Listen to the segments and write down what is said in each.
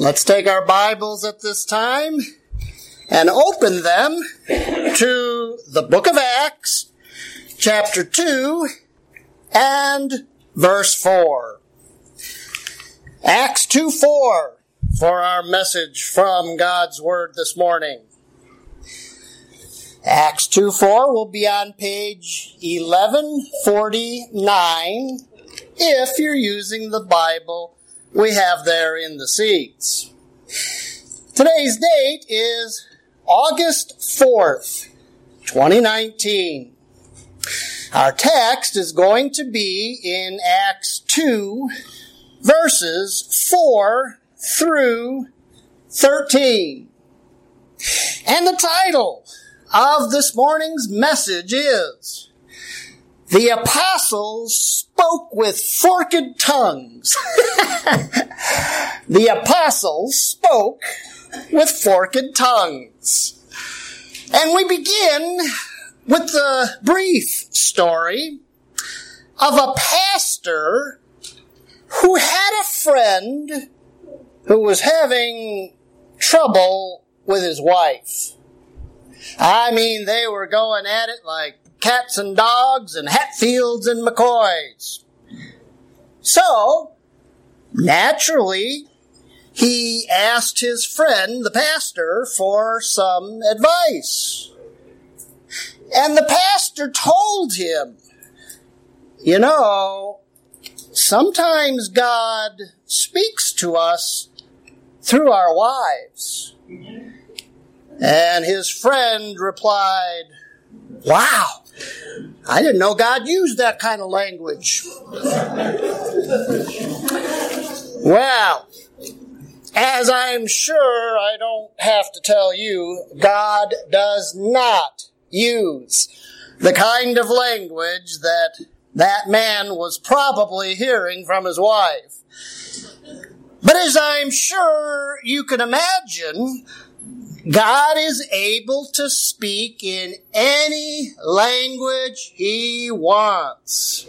Let's take our Bibles at this time and open them to the book of Acts, chapter 2 and verse 4. Acts 2:4 for our message from God's Word this morning. Acts 2:4 will be on page 1149 if you're using the Bible we have there in the seats. Today's date is August 4th, 2019. Our text is going to be in Acts 2, verses 4 through 13. And the title of this morning's message is, "The Apostles Spoke with Forked Tongues." The Apostles spoke with forked tongues. And we begin with the brief story of a pastor who had a friend who was having trouble with his wife. I mean, they were going at it like cats and dogs and Hatfields and McCoys. So, naturally, he asked his friend, the pastor, for some advice. And the pastor told him, you know, sometimes God speaks to us through our wives. And his friend replied, "Wow, I didn't know God used that kind of language." Well, as I'm sure I don't have to tell you, God does not use the kind of language that man was probably hearing from his wife. But as I'm sure you can imagine, God is able to speak in any language He wants.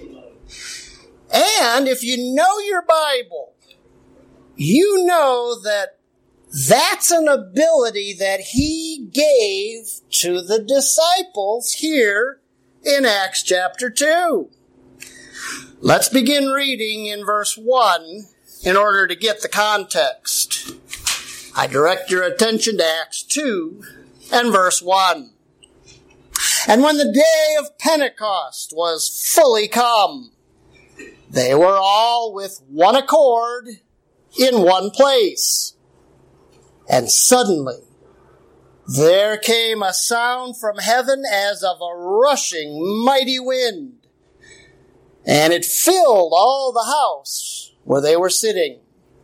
And if you know your Bible, you know that that's an ability that He gave to the disciples here in Acts chapter 2. Let's begin reading in verse 1 in order to get the context. I direct your attention to Acts 2 and verse 1. "And when the day of Pentecost was fully come, they were all with one accord in one place. And suddenly there came a sound from heaven as of a rushing mighty wind, and it filled all the house where they were sitting.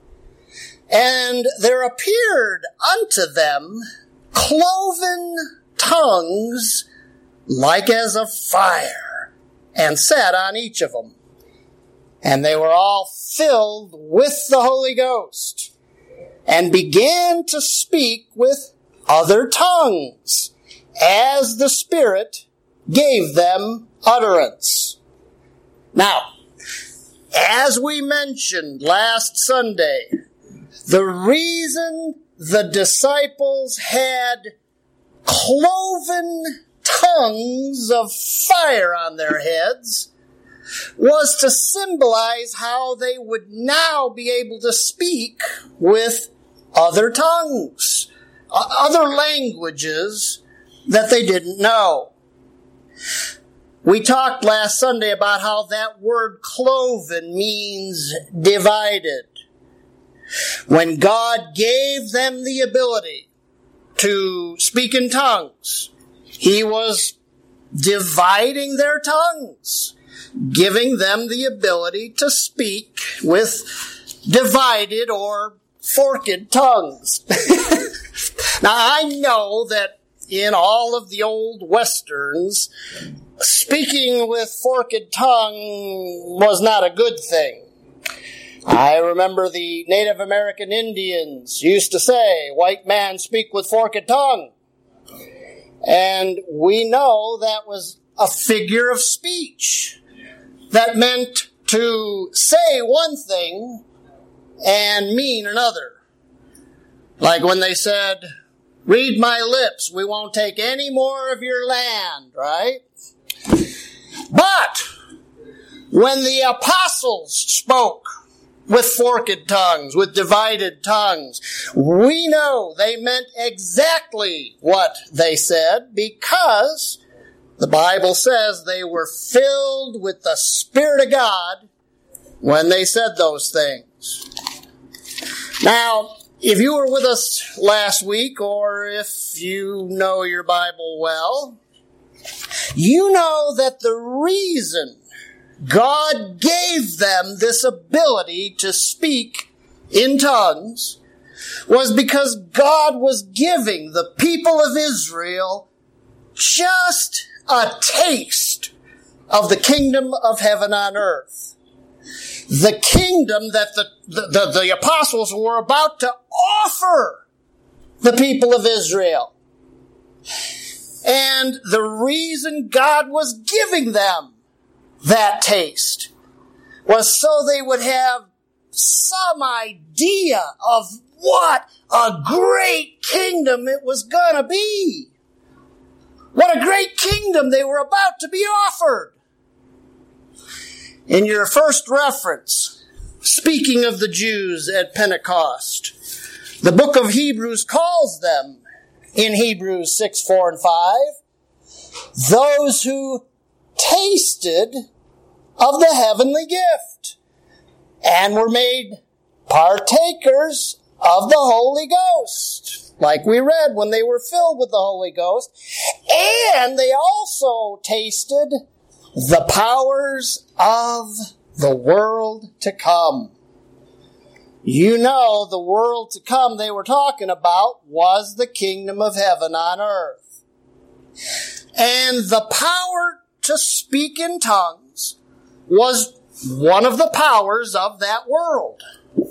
And there appeared unto them cloven tongues like as of fire, and sat on each of them. And they were all filled with the Holy Ghost, and began to speak with other tongues, as the Spirit gave them utterance." Now, as we mentioned last Sunday, the reason the disciples had cloven tongues of fire on their heads was to symbolize how they would now be able to speak with other tongues, other languages that they didn't know. We talked last Sunday about how that word cloven means divided. When God gave them the ability to speak in tongues, He was dividing their tongues, giving them the ability to speak with divided or forked tongues. Now, I know that in all of the old Westerns, speaking with forked tongue was not a good thing. I remember the Native American Indians used to say, "White man speak with forked tongue." And we know that was a figure of speech that meant to say one thing and mean another. Like when they said, read my lips, we won't take any more of your land, right? But when the apostles spoke with forked tongues, with divided tongues, we know they meant exactly what they said, because the Bible says they were filled with the Spirit of God when they said those things. Now, if you were with us last week, or if you know your Bible well, you know that the reason God gave them this ability to speak in tongues was because God was giving the people of Israel just a taste of the kingdom of heaven on earth. The kingdom that the apostles were about to offer the people of Israel. And the reason God was giving them that taste was so they would have some idea of what a great kingdom it was going to be. What a great kingdom they were about to be offered. In your first reference, speaking of the Jews at Pentecost, the book of Hebrews calls them, in Hebrews 6, 4, and 5, those who tasted of the heavenly gift and were made partakers of the Holy Ghost, like we read when they were filled with the Holy Ghost. And they also tasted the powers of the world to come. You know, the world to come they were talking about was the kingdom of heaven on earth. And the power to speak in tongues was one of the powers of that world.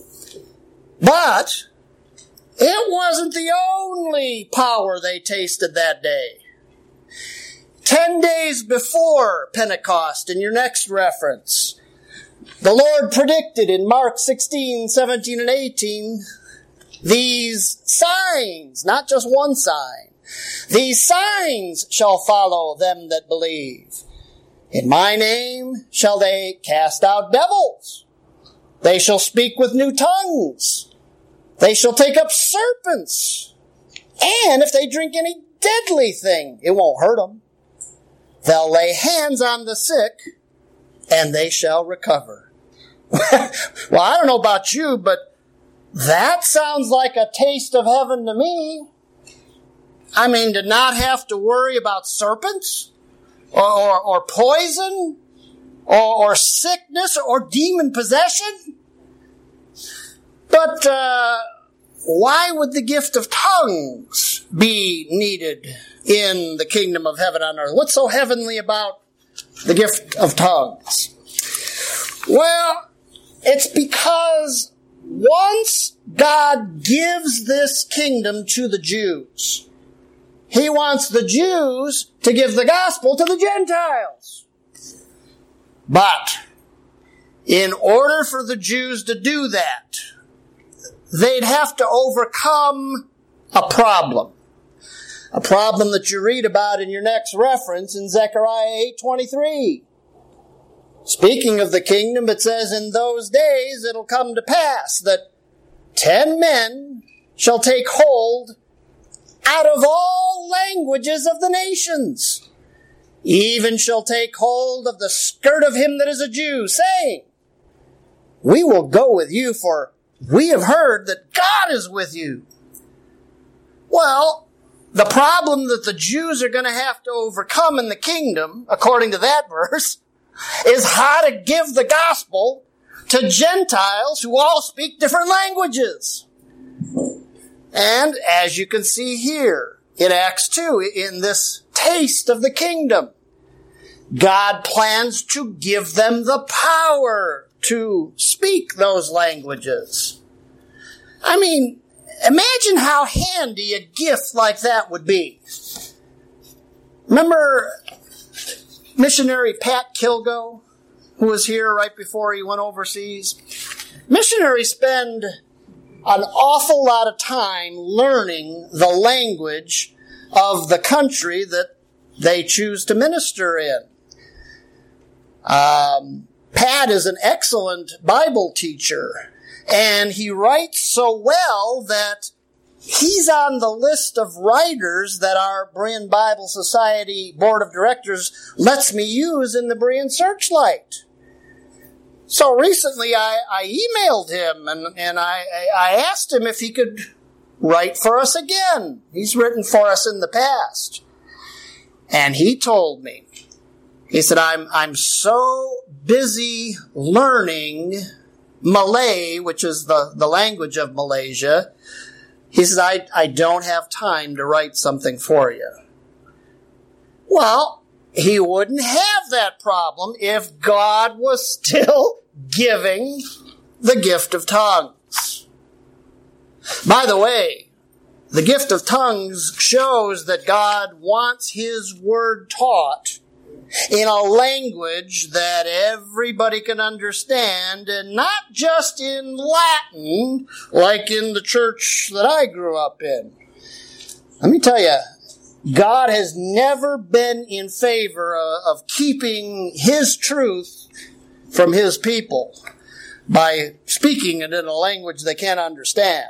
But it wasn't the only power they tasted that day. 10 days before Pentecost, in your next reference, the Lord predicted in Mark 16, 17, and 18, these signs, not just one sign, these signs shall follow them that believe. In my name shall they cast out devils. They shall speak with new tongues. They shall take up serpents. And if they drink any deadly thing, it won't hurt them. They'll lay hands on the sick, and they shall recover. Well, I don't know about you, but that sounds like a taste of heaven to me. I mean, to not have to worry about serpents, or poison, or sickness, or demon possession. But why would the gift of tongues be needed in the kingdom of heaven on earth? What's so heavenly about the gift of tongues? Well, it's because once God gives this kingdom to the Jews, He wants the Jews to give the gospel to the Gentiles. But in order for the Jews to do that, they'd have to overcome a problem. A problem that you read about in your next reference in Zechariah 8:23. Speaking of the kingdom, it says, in those days it'll come to pass that 10 men shall take hold out of all languages of the nations, even shall take hold of the skirt of him that is a Jew, saying, we will go with you, for we have heard that God is with you. Well, the problem that the Jews are going to have to overcome in the kingdom, according to that verse, is how to give the gospel to Gentiles who all speak different languages. And as you can see here in Acts 2, in this taste of the kingdom, God plans to give them the power to speak those languages. I mean, imagine how handy a gift like that would be. Remember missionary Pat Kilgo, who was here right before he went overseas? Missionaries spend an awful lot of time learning the language of the country that they choose to minister in. Pat is an excellent Bible teacher, and he writes so well that he's on the list of writers that our Berean Bible Society Board of Directors lets me use in the Berean Searchlight. So recently I emailed him and I asked him if he could write for us again. He's written for us in the past. And he told me, he said, I'm so busy learning Malay, which is the language of Malaysia. He said, I don't have time to write something for you. Well, he wouldn't have that problem if God was still giving the gift of tongues. By the way, the gift of tongues shows that God wants His word taught in a language that everybody can understand, and not just in Latin, like in the church that I grew up in. Let me tell you, God has never been in favor of keeping His truth from His people by speaking it in a language they can't understand.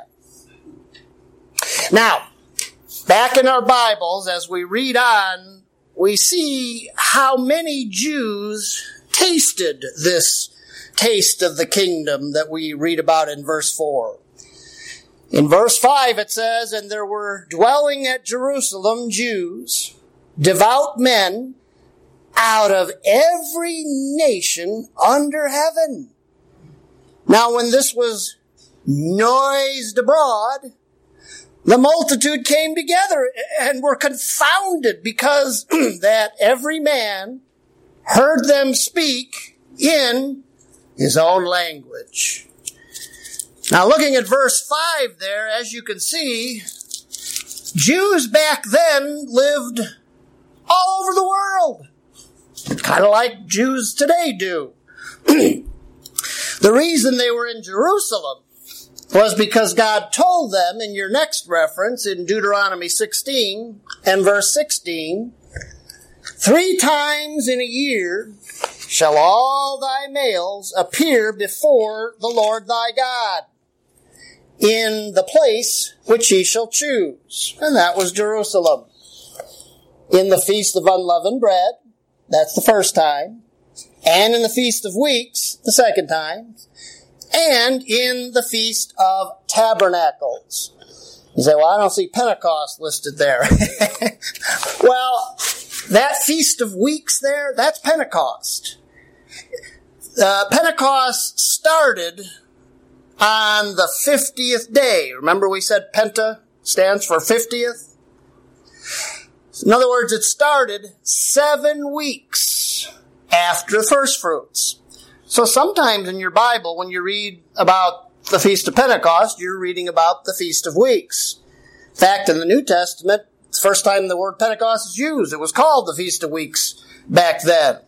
Now, back in our Bibles, as we read on, we see how many Jews tasted this taste of the kingdom that we read about in verse 4. In verse 5 it says, "And there were dwelling at Jerusalem Jews, devout men, out of every nation under heaven." Now when this was noised abroad, the multitude came together and were confounded, because that every man heard them speak in his own language. Now looking at verse 5 there, as you can see, Jews back then lived all over the world, kind of like Jews today do. The reason they were in Jerusalem was because God told them in your next reference in Deuteronomy 16 and verse 16, 3 times in a year shall all thy males appear before the Lord thy God in the place which he shall choose. And that was Jerusalem. In the Feast of Unleavened Bread, that's the first time. And in the Feast of Weeks, the second time. And in the Feast of Tabernacles. You say, well, I don't see Pentecost listed there. Well, that Feast of Weeks there, that's Pentecost. Pentecost started on the 50th day. Remember we said Penta stands for 50th? In other words, it started 7 weeks after the first fruits. So sometimes in your Bible, when you read about the Feast of Pentecost, you're reading about the Feast of Weeks. In fact, in the New Testament, it's the first time the word Pentecost is used. It was called the Feast of Weeks back then.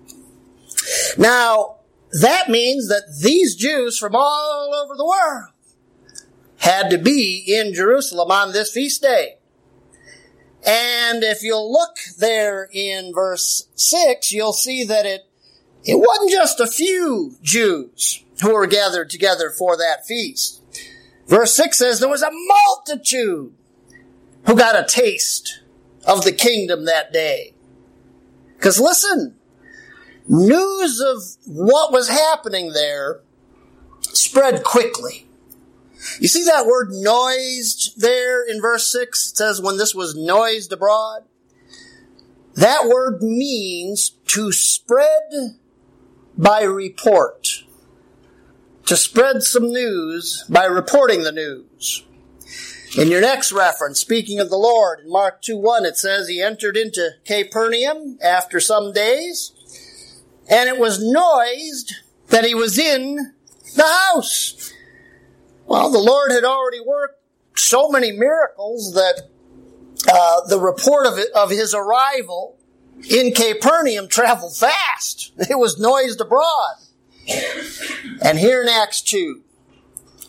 Now, that means that these Jews from all over the world had to be in Jerusalem on this feast day. And if you'll look there in verse 6, you'll see that it wasn't just a few Jews who were gathered together for that feast. Verse 6 says there was a multitude who got a taste of the kingdom that day. Because listen, news of what was happening there spread quickly. You see that word noised there in verse 6? It says when this was noised abroad. That word means to spread by report. To spread some news by reporting the news. In your next reference, speaking of the Lord, in Mark 2:1, it says he entered into Capernaum after some days, and it was noised that he was in the house. Well, the Lord had already worked so many miracles that the report of his arrival in Capernaum traveled fast. It was noised abroad. And here in Acts 2,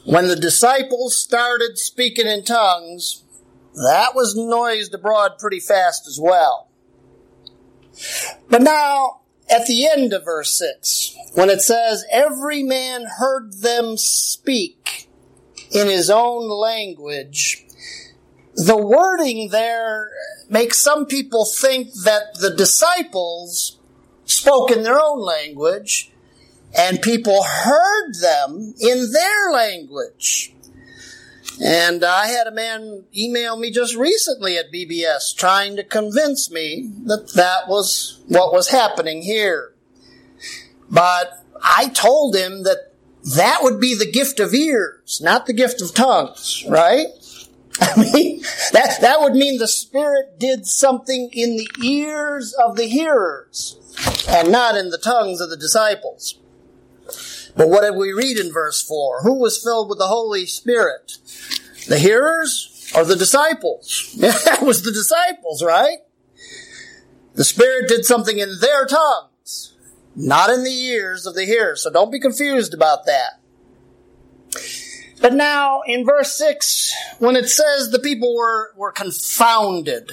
when the disciples started speaking in tongues, that was noised abroad pretty fast as well. But now, at the end of verse 6, when it says, every man heard them speak in his own language, the wording there makes some people think that the disciples spoke in their own language and people heard them in their language. And I had a man email me just recently at BBS trying to convince me that that was what was happening here. But I told him that that would be the gift of ears, not the gift of tongues, right? I mean, that would mean the Spirit did something in the ears of the hearers and not in the tongues of the disciples. But what did we read in verse 4? Who was filled with the Holy Spirit? The hearers or the disciples? That was the disciples, right? The Spirit did something in their tongues, not in the ears of the hearers. So don't be confused about that. But now in verse 6, when it says the people were confounded,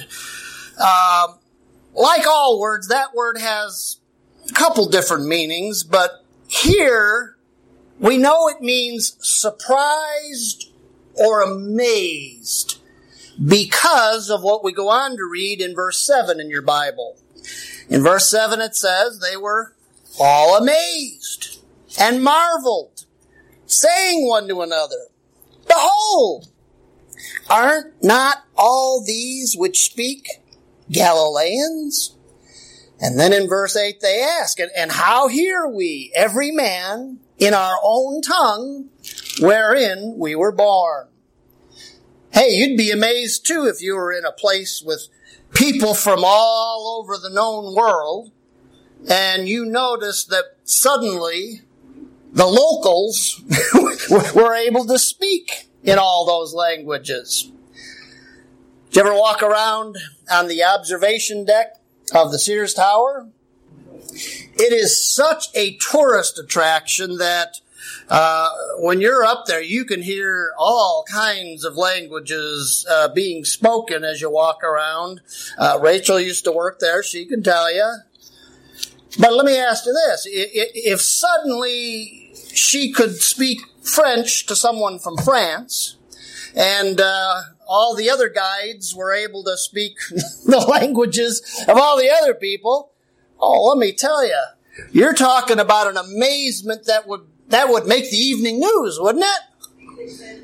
like all words, that word has a couple different meanings, but here we know it means surprised or amazed because of what we go on to read in verse 7 in your Bible. In verse 7 it says, they were all amazed and marveled, saying one to another, behold, aren't not all these which speak Galileans? And then in verse 8 they ask, and how hear we every man in our own tongue wherein we were born? Hey, you'd be amazed too if you were in a place with people from all over the known world and you noticed that suddenly the locals were able to speak in all those languages. Did you ever walk around on the observation deck of the Sears Tower? It is such a tourist attraction that when you're up there, you can hear all kinds of languages being spoken as you walk around. Rachel used to work there. She can tell you. But let me ask you this. If suddenly she could speak French to someone from France, and all the other guides were able to speak the languages of all the other people, oh, let me tell you, you're talking about an amazement that would make the evening news, wouldn't it?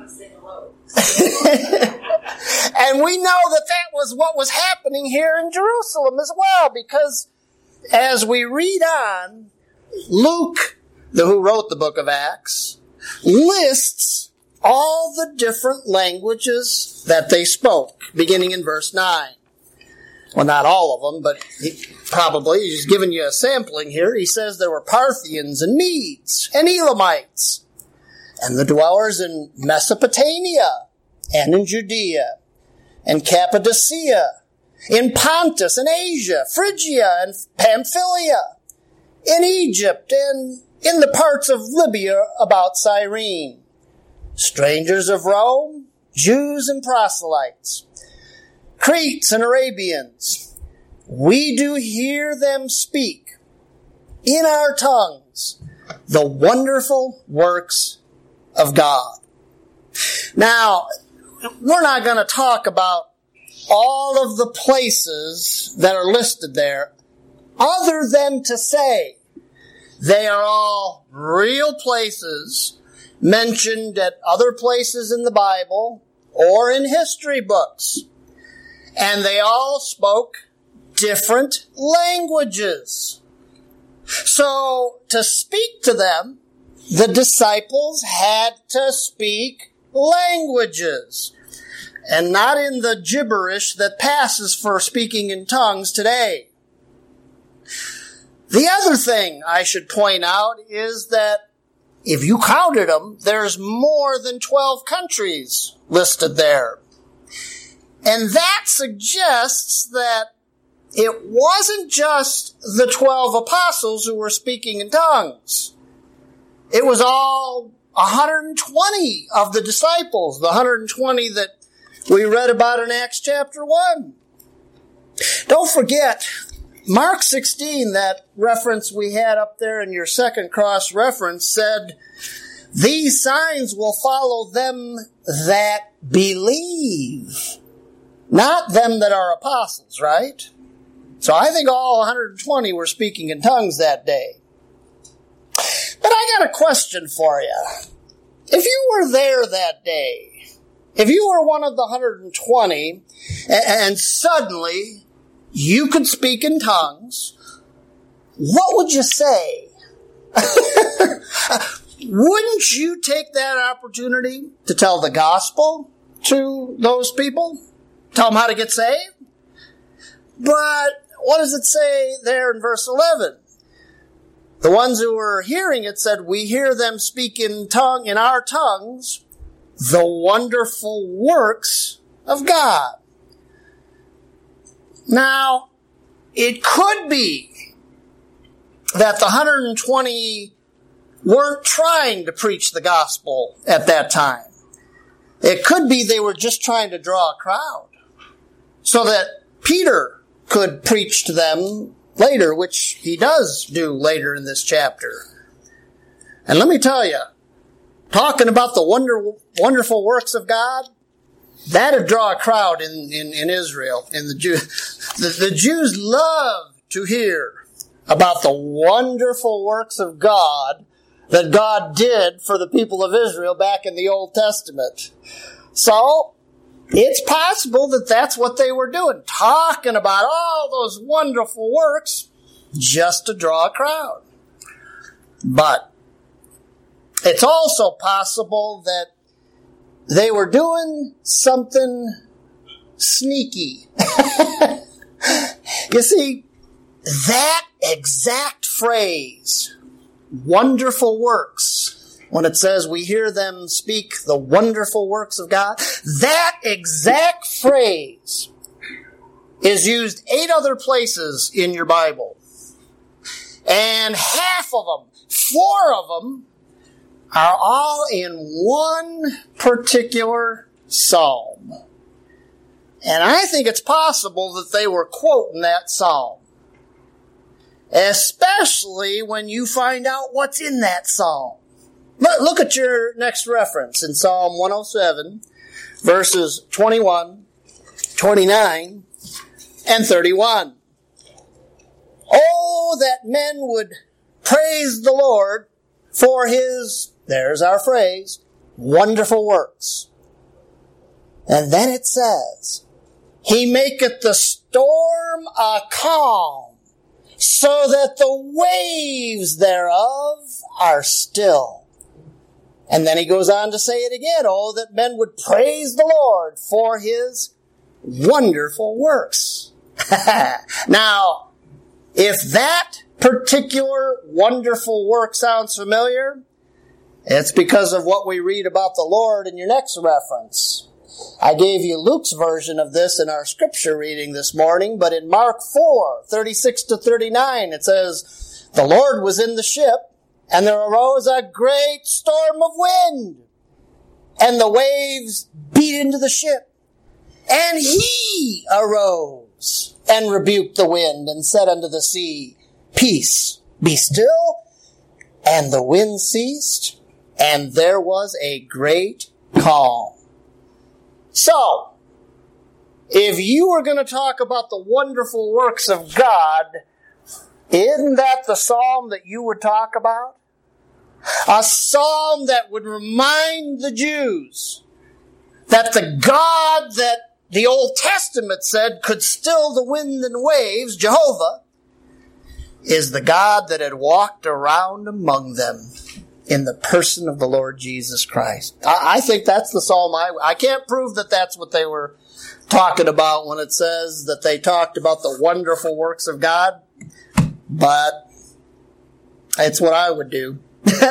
And we know that was what was happening here in Jerusalem as well, because as we read on, Luke, who wrote the book of Acts, lists all the different languages that they spoke, beginning in verse 9. Well, not all of them, but he's giving you a sampling here. He says there were Parthians and Medes and Elamites and the dwellers in Mesopotamia and in Judea and Cappadocia, in Pontus and Asia, Phrygia and Pamphylia, in Egypt and in the parts of Libya about Cyrene, strangers of Rome, Jews and proselytes, Cretes and Arabians. We do hear them speak in our tongues the wonderful works of God. Now, we're not going to talk about all of the places that are listed there, other than to say they are all real places mentioned at other places in the Bible or in history books. And they all spoke different languages. So, to speak to them, the disciples had to speak languages, and not in the gibberish that passes for speaking in tongues today. The other thing I should point out is that if you counted them, there's more than 12 countries listed there. And that suggests that it wasn't just the 12 apostles who were speaking in tongues. It was all 120 of the disciples, the 120 that we read about in Acts chapter 1. Don't forget, Mark 16, that reference we had up there in your second cross reference, said, these signs will follow them that believe, not them that are apostles, right? So I think all 120 were speaking in tongues that day. But I got a question for you. If you were there that day, if you were one of the 120 and suddenly you could speak in tongues, what would you say? Wouldn't you take that opportunity to tell the gospel to those people? Tell them how to get saved? But what does it say there in verse 11? The ones who were hearing it said, we hear them speak in our tongues, the wonderful works of God. Now, it could be that the 120 weren't trying to preach the gospel at that time. It could be they were just trying to draw a crowd so that Peter could preach to them later, which he does do later in this chapter. And let me tell you, talking about the wonderful works of God, that'd draw a crowd in Israel. In the Jews love to hear about the wonderful works of God that God did for the people of Israel back in the Old Testament. So, it's possible that that's what they were doing, talking about all those wonderful works just to draw a crowd. But it's also possible that they were doing something sneaky. You see, that exact phrase, wonderful works, when it says we hear them speak the wonderful works of God, that exact phrase is used 8 other places in your Bible. And half of them, 4 of them, are all in one particular psalm. And I think it's possible that they were quoting that psalm. Especially when you find out what's in that psalm. Look at your next reference in Psalm 107, verses 21, 29, and 31. Oh, that men would praise the Lord for his, there's our phrase, wonderful works. And then it says, he maketh the storm a calm, so that the waves thereof are still. And then he goes on to say it again, oh, that men would praise the Lord for his wonderful works. Now, if that particular wonderful work sounds familiar, it's because of what we read about the Lord in your next reference. I gave you Luke's version of this in our scripture reading this morning, but in Mark 4, 36 to 39, it says, the Lord was in the ship, and there arose a great storm of wind, and the waves beat into the ship. And he arose and rebuked the wind and said unto the sea, peace, be still. And the wind ceased, and there was a great calm. So, if you were going to talk about the wonderful works of God, isn't that the psalm that you would talk about? A psalm that would remind the Jews that the God that the Old Testament said could still the wind and waves, Jehovah, is the God that had walked around among them in the person of the Lord Jesus Christ. I think that's the psalm. I can't prove that that's what they were talking about when it says that they talked about the wonderful works of God, but it's what I would do.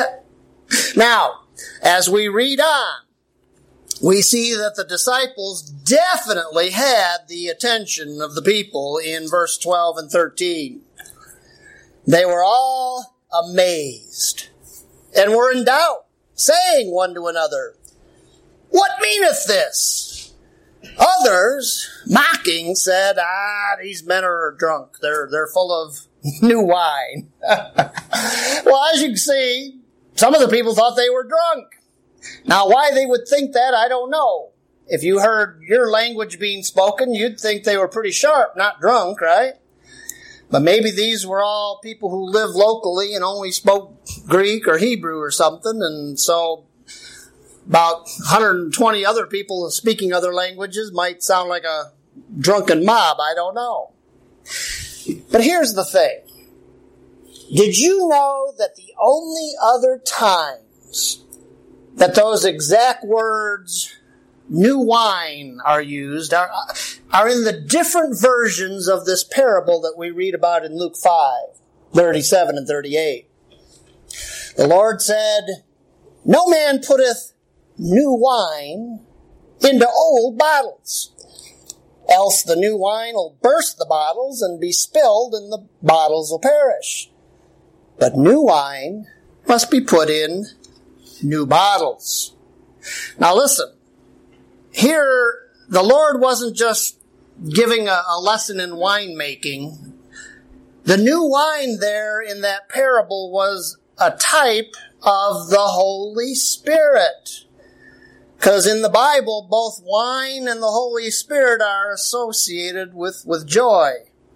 Now, as we read on, we see that the disciples definitely had the attention of the people in verse 12 and 13. They were all amazed and were in doubt, saying one to another, "What meaneth this?" Others, mocking, said, "These men are drunk. They're full of new wine." Well, as you can see, some of the people thought they were drunk. Now, why they would think that, I don't know. If you heard your language being spoken, you'd think they were pretty sharp, not drunk, right? But maybe these were all people who lived locally and only spoke Greek or Hebrew or something, and so about 120 other people speaking other languages might sound like a drunken mob. I don't know. But here's the thing. Did you know that the only other times that those exact words, new wine, are used are in the different versions of this parable that we read about in Luke 5:37 and 38. The Lord said, "No man putteth new wine into old bottles, else the new wine will burst the bottles and be spilled, and the bottles will perish. But new wine must be put in new bottles." Now listen, here the Lord wasn't just giving a lesson in winemaking. The new wine there in that parable was a type of the Holy Spirit. Because in the Bible, both wine and the Holy Spirit are associated with joy.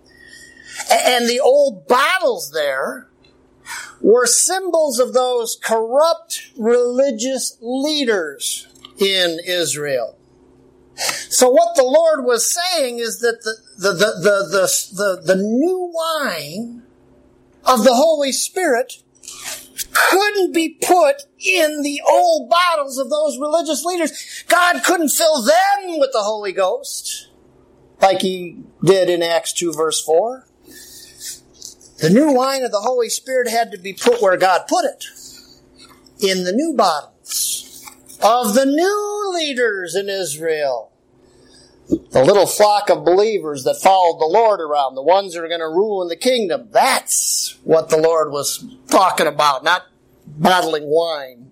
And the old bottles there were symbols of those corrupt religious leaders in Israel. So what the Lord was saying is that the new wine of the Holy Spirit couldn't be put in the old bottles of those religious leaders. God couldn't fill them with the Holy Ghost like he did in Acts 2 verse 4. The new wine of the Holy Spirit had to be put where God put it, in the new bottles of the new leaders in Israel. The little flock of believers that followed the Lord around, the ones that are going to rule in the kingdom. That's what the Lord was talking about, not bottling wine.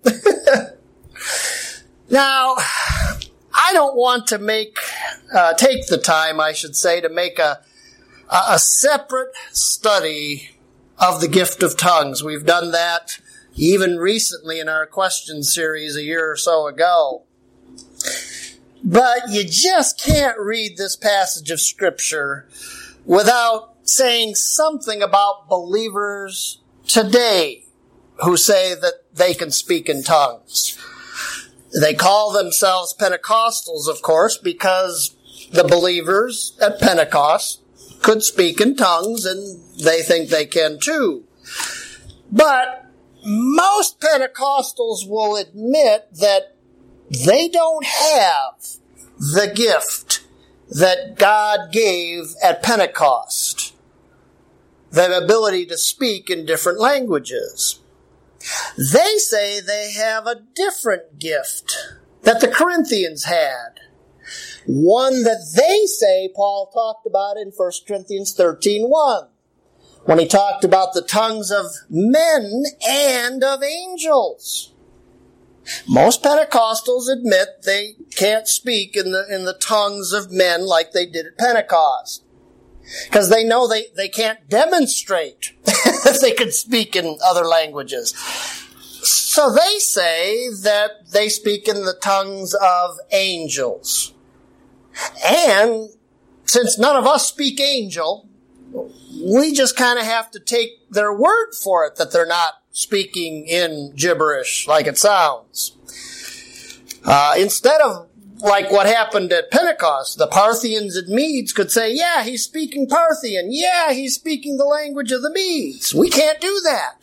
Now, I don't want to take the time, I should say, to make a separate study of the gift of tongues. We've done that even recently in our question series a year or so ago. But you just can't read this passage of Scripture without saying something about believers today who say that they can speak in tongues. They call themselves Pentecostals, of course, because the believers at Pentecost could speak in tongues, and they think they can too. But most Pentecostals will admit that they don't have the gift that God gave at Pentecost, the ability to speak in different languages. They say they have a different gift that the Corinthians had, one that they say Paul talked about in 1 Corinthians 13:1, when he talked about the tongues of men and of angels. Most Pentecostals admit they can't speak in the tongues of men like they did at Pentecost, because they know they can't demonstrate that they can speak in other languages. So they say that they speak in the tongues of angels. And since none of us speak angel, we just kind of have to take their word for it that they're not speaking in gibberish like it sounds. Instead of like what happened at Pentecost, the Parthians and Medes could say, yeah, he's speaking Parthian. Yeah, he's speaking the language of the Medes. We can't do that.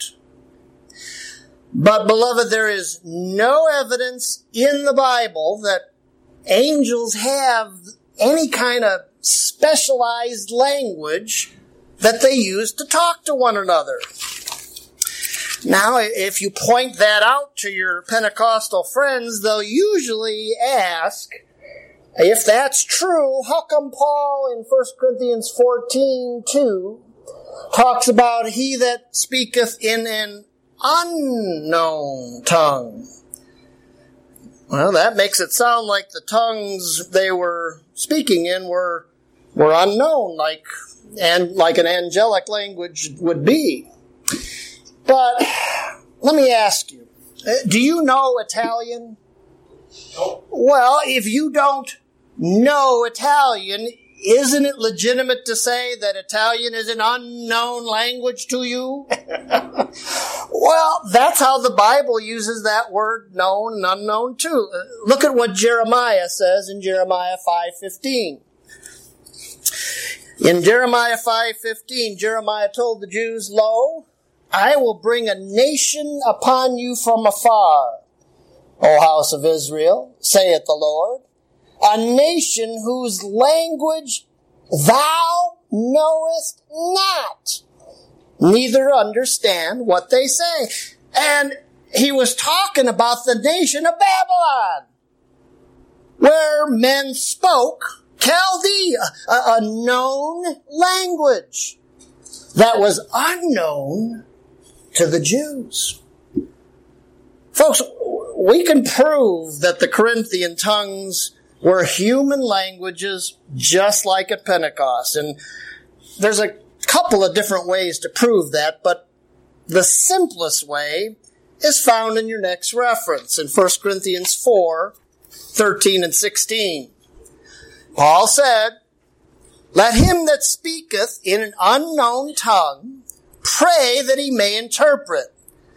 But, beloved, there is no evidence in the Bible that angels have any kind of specialized language that they use to talk to one another. Now, if you point that out to your Pentecostal friends, they'll usually ask, if that's true, how come Paul in 1 Corinthians 14:2 talks about he that speaketh in an unknown tongue Well, that makes it sound like the tongues they were speaking in were unknown, like an angelic language would be. But let me ask you, do you know Italian? No. Well, if you don't know Italian, isn't it legitimate to say that Italian is an unknown language to you? Well, that's how the Bible uses that word known and unknown too. Look at what Jeremiah says in Jeremiah 5:15. In Jeremiah 5:15, Jeremiah told the Jews, "Lo, I will bring a nation upon you from afar, O house of Israel, saith the Lord, a nation whose language thou knowest not, neither understand what they say." And he was talking about the nation of Babylon, where men spoke Chaldee, a known language that was unknown to the Jews. Folks, we can prove that the Corinthian tongues were human languages just like at Pentecost. And there's a couple of different ways to prove that, but the simplest way is found in your next reference in 1 Corinthians 4:13 and 16. Paul said, "Let him that speaketh in an unknown tongue pray that he may interpret.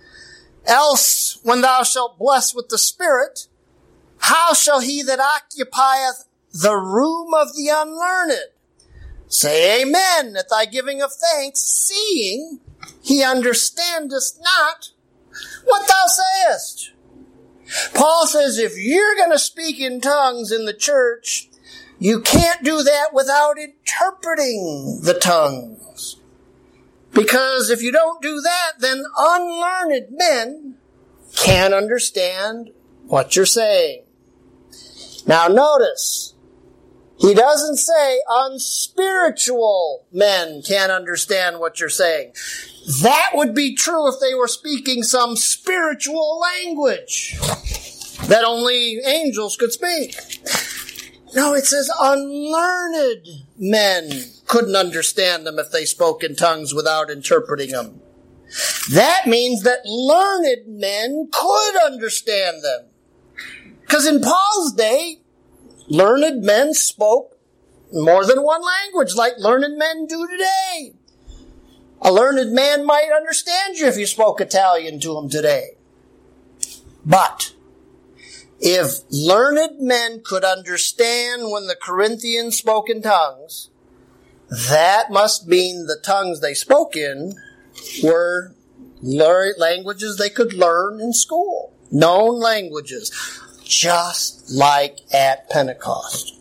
Else, when thou shalt bless with the Spirit, how shall he that occupieth the room of the unlearned say amen at thy giving of thanks, seeing he understandest not what thou sayest?" Paul says if you're going to speak in tongues in the church, you can't do that without interpreting the tongues. Because if you don't do that, then unlearned men can't understand what you're saying. Now notice, he doesn't say unspiritual men can't understand what you're saying. That would be true if they were speaking some spiritual language that only angels could speak. No, it says unlearned men couldn't understand them if they spoke in tongues without interpreting them. That means that learned men could understand them. Because in Paul's day, learned men spoke more than one language, like learned men do today. A learned man might understand you if you spoke Italian to him today. But if learned men could understand when the Corinthians spoke in tongues, that must mean the tongues they spoke in were languages they could learn in school. Known languages. Just like at Pentecost.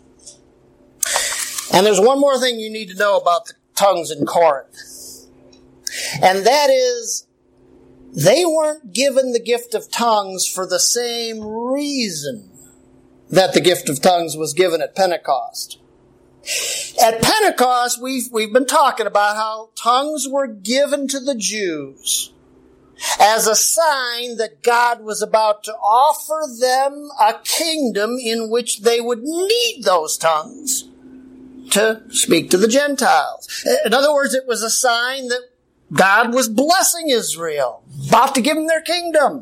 And there's one more thing you need to know about the tongues in Corinth. And that is, they weren't given the gift of tongues for the same reason that the gift of tongues was given at Pentecost. At Pentecost, we've been talking about how tongues were given to the Jews as a sign that God was about to offer them a kingdom in which they would need those tongues to speak to the Gentiles. In other words, it was a sign that God was blessing Israel, about to give them their kingdom.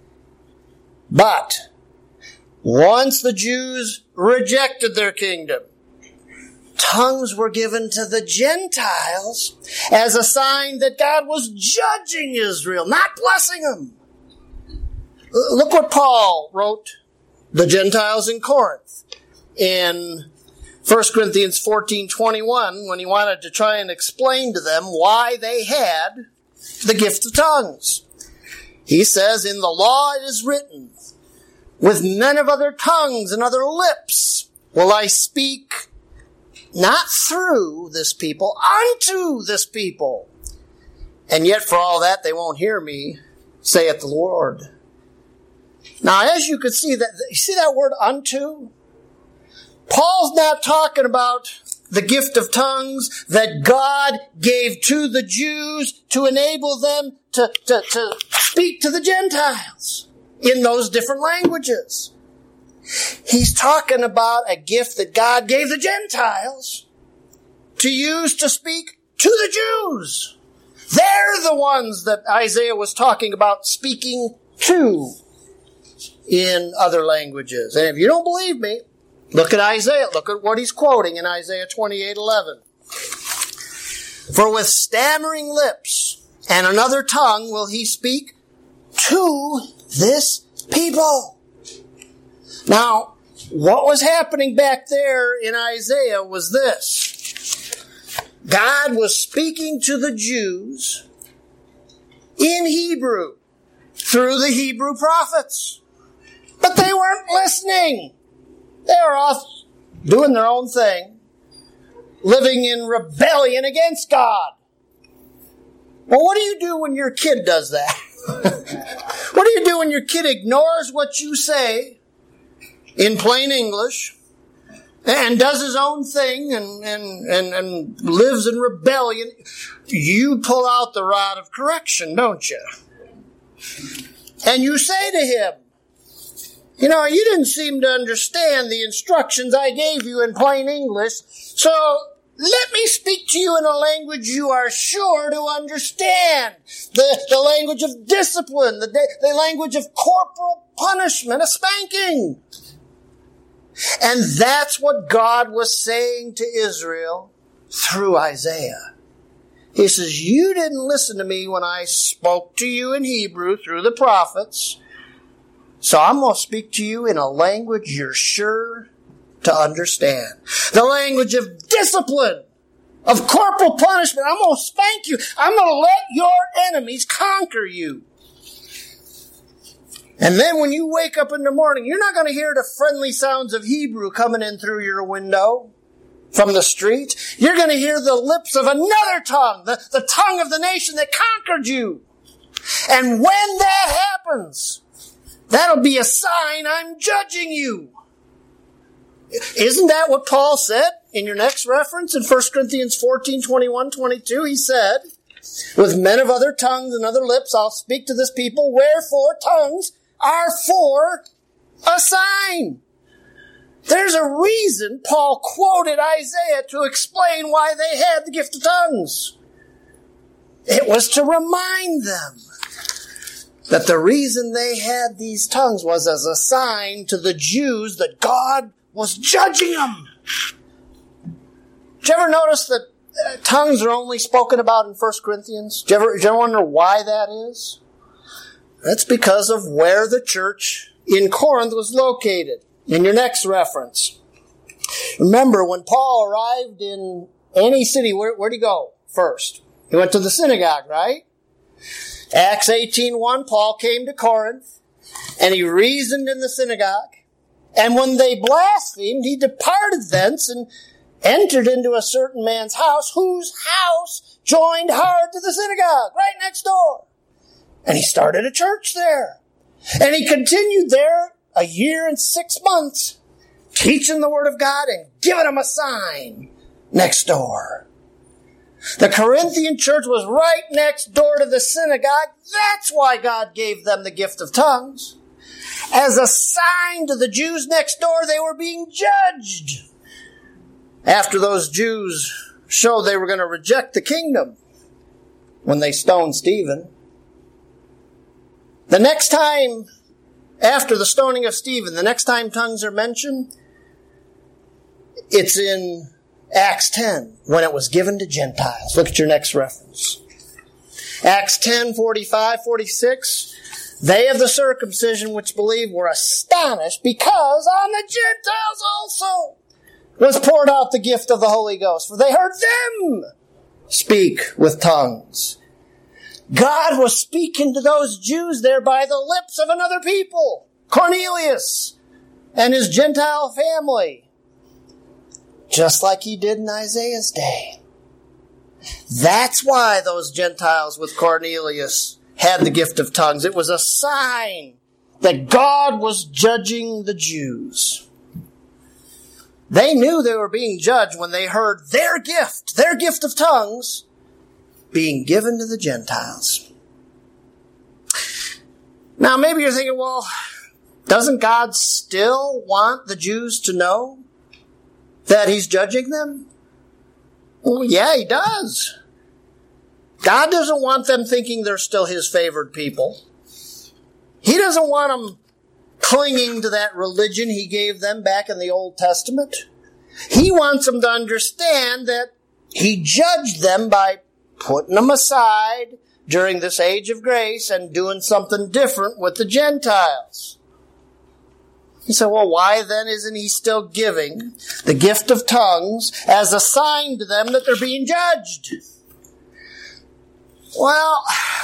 But once the Jews rejected their kingdom, tongues were given to the Gentiles as a sign that God was judging Israel, not blessing them. Look what Paul wrote the Gentiles in Corinth in 1 Corinthians 14:21, when he wanted to try and explain to them why they had the gift of tongues. He says, "In the law it is written, with men of other tongues and other lips will I speak, not through this people, unto this people. And yet for all that they won't hear me, saith the Lord." Now, as you could see, you see that word unto? Paul's not talking about the gift of tongues that God gave to the Jews to enable them to speak to the Gentiles in those different languages. He's talking about a gift that God gave the Gentiles to use to speak to the Jews. They're the ones that Isaiah was talking about speaking to in other languages. And if you don't believe me, look at Isaiah. Look at what he's quoting in Isaiah 28:11. For with stammering lips and another tongue will he speak to this people. Now, what was happening back there in Isaiah was this. God was speaking to the Jews in Hebrew through the Hebrew prophets. But they weren't listening. They were off doing their own thing, living in rebellion against God. Well, what do you do when your kid does that? What do you do when your kid ignores what you say in plain English and does his own thing and lives in rebellion? You pull out the rod of correction, don't you? And you say to him, you know, you didn't seem to understand the instructions I gave you in plain English, so let me speak to you in a language you are sure to understand. The language of discipline, the language of corporal punishment, a spanking. And that's what God was saying to Israel through Isaiah. He says, you didn't listen to me when I spoke to you in Hebrew through the prophets, so I'm going to speak to you in a language you're sure to understand. The language of discipline, of corporal punishment. I'm going to spank you. I'm going to let your enemies conquer you. And then when you wake up in the morning, you're not going to hear the friendly sounds of Hebrew coming in through your window from the street. You're going to hear the lips of another tongue, the tongue of the nation that conquered you. And when that happens, that'll be a sign I'm judging you. Isn't that what Paul said in your next reference in 1 Corinthians 14, 21, 22? He said, with men of other tongues and other lips, I'll speak to this people, wherefore tongues are for a sign. There's a reason Paul quoted Isaiah to explain why they had the gift of tongues. It was to remind them that the reason they had these tongues was as a sign to the Jews that God was judging them. Did you ever notice that tongues are only spoken about in 1 Corinthians? Did you ever wonder why that is? That's because of where the church in Corinth was located. In your next reference. Remember, when Paul arrived in any city, where'd he go first? He went to the synagogue, right? Acts 18:1, Paul came to Corinth, and he reasoned in the synagogue. And when they blasphemed, he departed thence and entered into a certain man's house, whose house joined hard to the synagogue, right next door. And he started a church there. And he continued there 1 year and 6 months, teaching the Word of God and giving them a sign next door. The Corinthian church was right next door to the synagogue. That's why God gave them the gift of tongues. As a sign to the Jews next door, they were being judged. After those Jews showed they were going to reject the kingdom when they stoned Stephen. The next time, after the stoning of Stephen, the next time tongues are mentioned, it's in Acts 10, when it was given to Gentiles. Look at your next reference. Acts 10, 45, 46. They of the circumcision which believed were astonished because on the Gentiles also was poured out the gift of the Holy Ghost, for they heard them speak with tongues. God was speaking to those Jews there by the lips of another people, Cornelius and his Gentile family, just like he did in Isaiah's day. That's why those Gentiles with Cornelius had the gift of tongues. It was a sign that God was judging the Jews. They knew they were being judged when they heard their gift of tongues, being given to the Gentiles. Now, maybe you're thinking, well, Doesn't God still want the Jews to know that he's judging them? Well, yeah, he does. God doesn't want them thinking they're still his favored people. He doesn't want them clinging to that religion he gave them back in the Old Testament. He wants them to understand that he judged them by putting them aside during this age of grace and doing something different with the Gentiles. You say, well, why then isn't he still giving the gift of tongues as a sign to them that they're being judged? Well,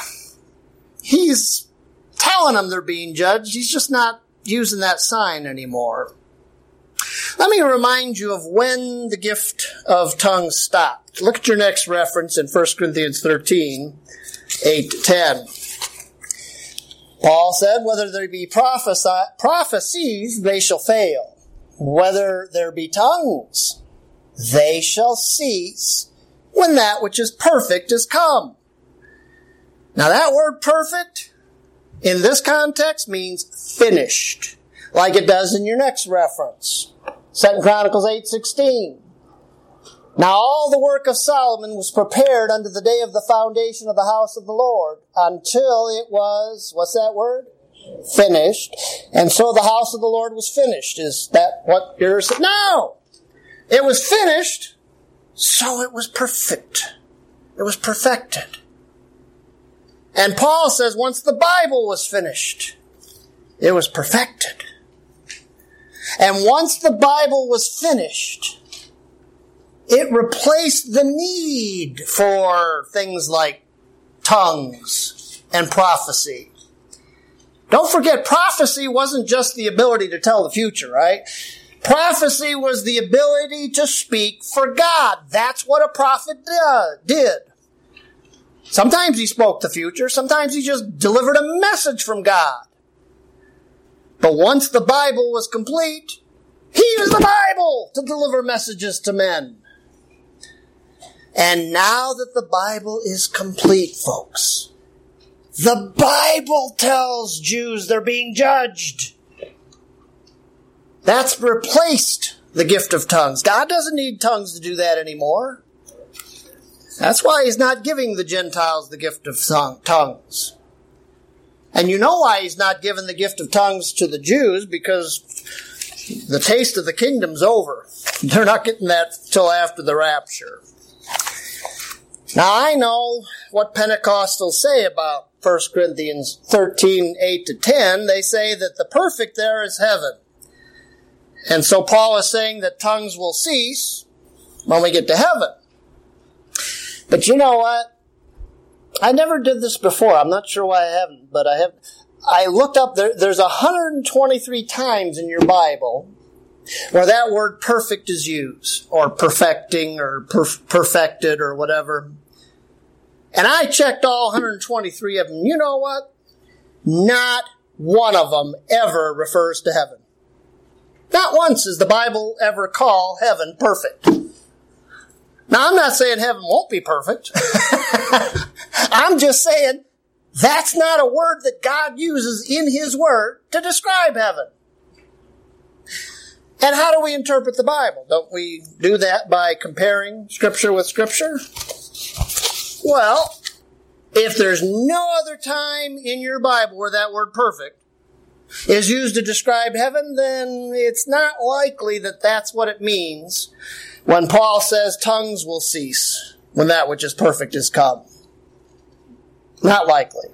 he's telling them they're being judged. He's just not using that sign anymore. Let me remind you of when the gift of tongues stopped. Look at your next reference in 1 Corinthians 13, 8 to 10. Paul said, whether there be prophecies, they shall fail. Whether there be tongues, they shall cease when that which is perfect is come. Now that word perfect in this context means finished, like it does in your next reference. 2 Chronicles 8:16. Now all the work of Solomon was prepared unto the day of the foundation of the house of the Lord, until it was, what's that word? Finished. And so the house of the Lord was finished. Is that what you're saying? No! It was finished, so it was perfect. It was perfected. And Paul says once the Bible was finished, it was perfected. And once the Bible was finished, it replaced the need for things like tongues and prophecy. Don't forget, prophecy wasn't just the ability to tell the future, right? Prophecy was the ability to speak for God. That's what a prophet did. Sometimes he spoke the future. Sometimes he just delivered a message from God. But once the Bible was complete, he used the Bible to deliver messages to men. And now that the Bible is complete, folks, the Bible tells Jews they're being judged. That's replaced the gift of tongues. God doesn't need tongues to do that anymore. That's why he's not giving the Gentiles the gift of tongues. And you know why he's not giving the gift of tongues to the Jews, because the taste of the kingdom's over. They're not getting that till after the rapture. Now I know what Pentecostals say about 1 Corinthians 13, 8 to 10. They say that the perfect there is heaven. And so Paul is saying that tongues will cease when we get to heaven. But you know what? I never did this before. I'm not sure why I haven't, but I have. I looked up, there's 123 times in your Bible where that word perfect is used, or perfecting, or perfected, or whatever. And I checked all 123 of them. You know what? Not one of them ever refers to heaven. Not once does the Bible ever call heaven perfect. Now, I'm not saying heaven won't be perfect. I'm just saying that's not a word that God uses in his word to describe heaven. And how do we interpret the Bible? Don't we do that by comparing Scripture with Scripture? Well, if there's no other time in your Bible where that word perfect is used to describe heaven, then it's not likely that that's what it means when Paul says tongues will cease when that which is perfect is come. Not likely.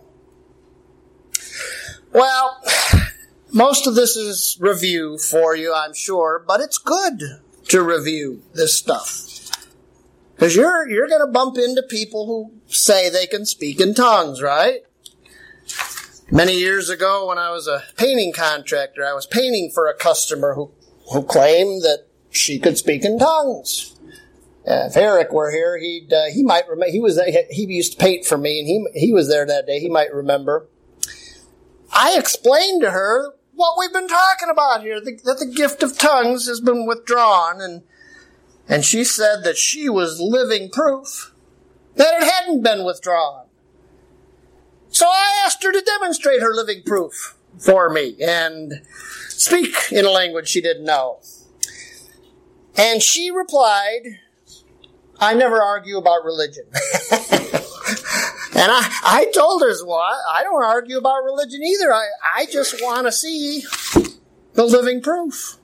Well, most of this is review for you, I'm sure, but it's good to review this stuff. Because you're going to bump into people who say they can speak in tongues, right? Many years ago when I was a painting contractor, I was painting for a customer who claimed that she could speak in tongues. If Eric were here, he might remember. He used to paint for me, and he was there that day. He might remember. I explained to her what we've been talking about here, that the gift of tongues has been withdrawn, and she said that she was living proof that it hadn't been withdrawn. So I asked her to demonstrate her living proof for me and speak in a language she didn't know. And she replied, I never argue about religion. And I told her, well, I don't argue about religion either. I just want to see the living proof.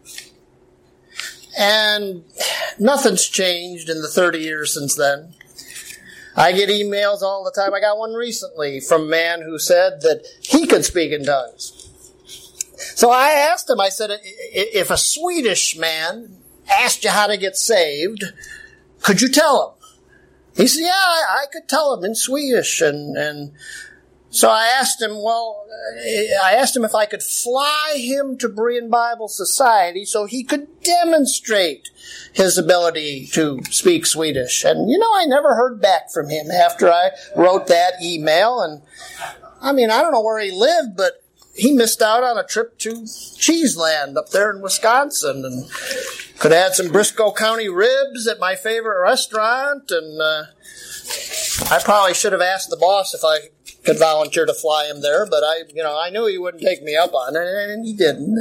And nothing's changed in the 30 years since then. I get emails all the time. I got one recently from a man who said that he could speak in tongues. So I asked him, I said, if a Swedish man asked you how to get saved, could you tell him? He said, yeah, I could tell him in Swedish. And so I asked him, if I could fly him to Berean Bible Society so he could demonstrate his ability to speak Swedish. And, I never heard back from him after I wrote that email. And, I don't know where he lived, but he missed out on a trip to Cheeseland up there in Wisconsin and could have had some Briscoe County ribs at my favorite restaurant. And I probably should have asked the boss if I could volunteer to fly him there, but I knew he wouldn't take me up on it, and he didn't.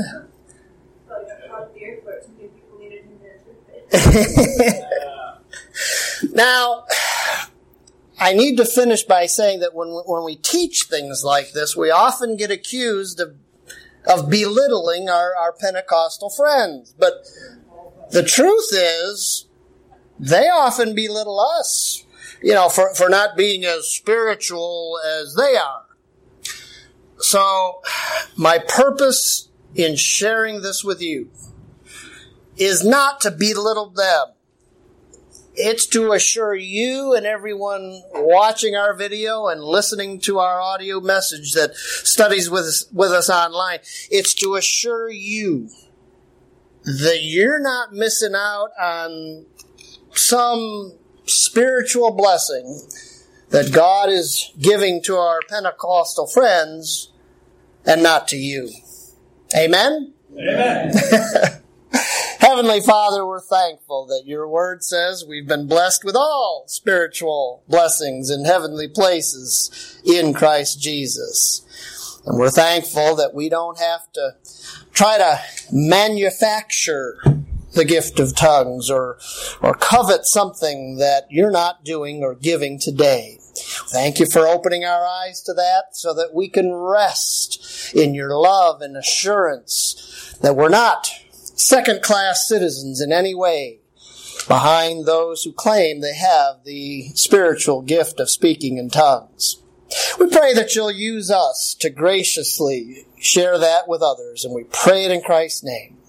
Now, I need to finish by saying that when we teach things like this, we often get accused of belittling our Pentecostal friends. But the truth is, they often belittle us, for not being as spiritual as they are. So, my purpose in sharing this with you is not to belittle them. It's to assure you and everyone watching our video and listening to our audio message that studies with us online. It's to assure you that you're not missing out on some spiritual blessing that God is giving to our Pentecostal friends and not to you. Amen? Amen. Heavenly Father, we're thankful that your word says we've been blessed with all spiritual blessings in heavenly places in Christ Jesus. And we're thankful that we don't have to try to manufacture the gift of tongues or covet something that you're not doing or giving today. Thank you for opening our eyes to that so that we can rest in your love and assurance that we're not second-class citizens in any way behind those who claim they have the spiritual gift of speaking in tongues. We pray that you'll use us to graciously share that with others, and we pray it in Christ's name.